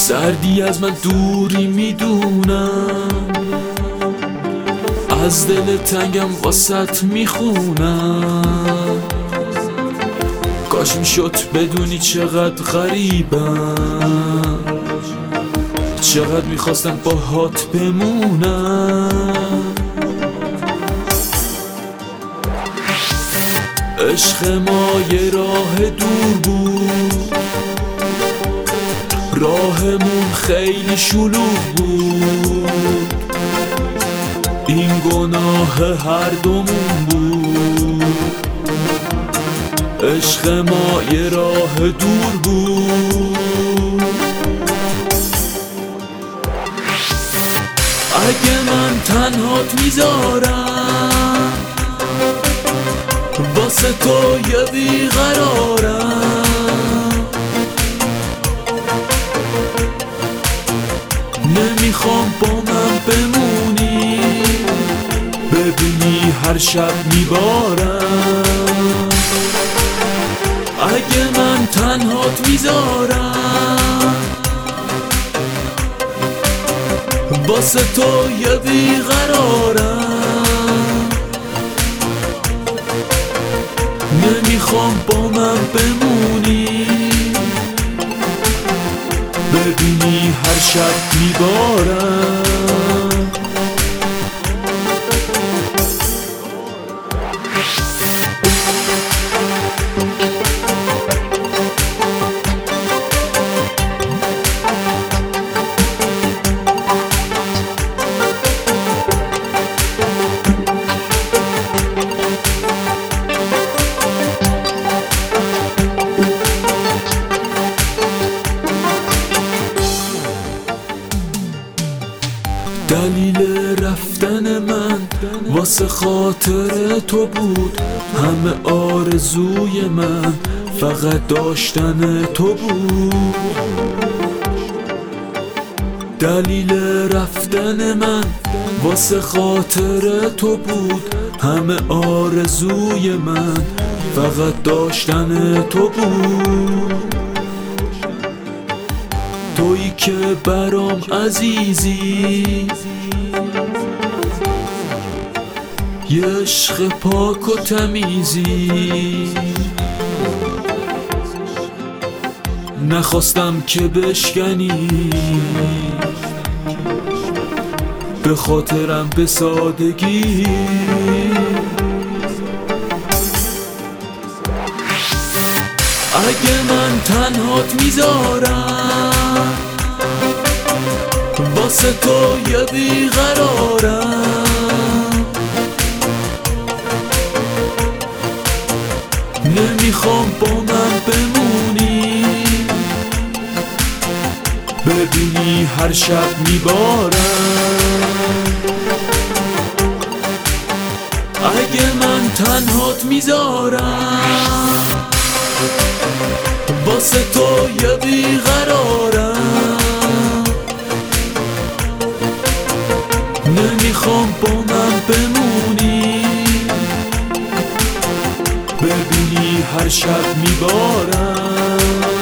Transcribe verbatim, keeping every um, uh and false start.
سردی از من دوری میدونم، از دل تنگم واسط میخونم. کاش میشد بدونی چقدر غریبم، چقدر میخواستم با هات بمونم. عشق ما یه راه دور بود، راهمون خیلی شلوغ بود. این گناه هر دومون بود. عشق ما یه راه دور بود. اگه من تنهات میذارم، واسه تو یه بیقرارم. نمیخوام با من بمونی، ببینی هر شب میبارم. اگه من تنهات میذارم، واسه تو یه بیقرارم. نمیخوام با من بمونی، ببینی هر شب میبارم. دلیل رفتن من واسه خاطر تو بود، همه آرزوی من فقط داشتن تو بود. دلیل رفتن من واسه خاطر تو بود، همه آرزوی من فقط داشتن تو بود. تویی که برام عزیزی، یه عشق پاک و تمیزی. نخواستم که بشکنی، به خاطرم به سادگی. اگه من تنهات میذارم، واسه تو یه بیقرارم. نمیخوام با من بمونی، ببینی هر شب میبارم. اگه من تنهات میذارم، واسه تو یه بیقرارم. نمیخوام با من بمونی، ببینی هر شب میبارم.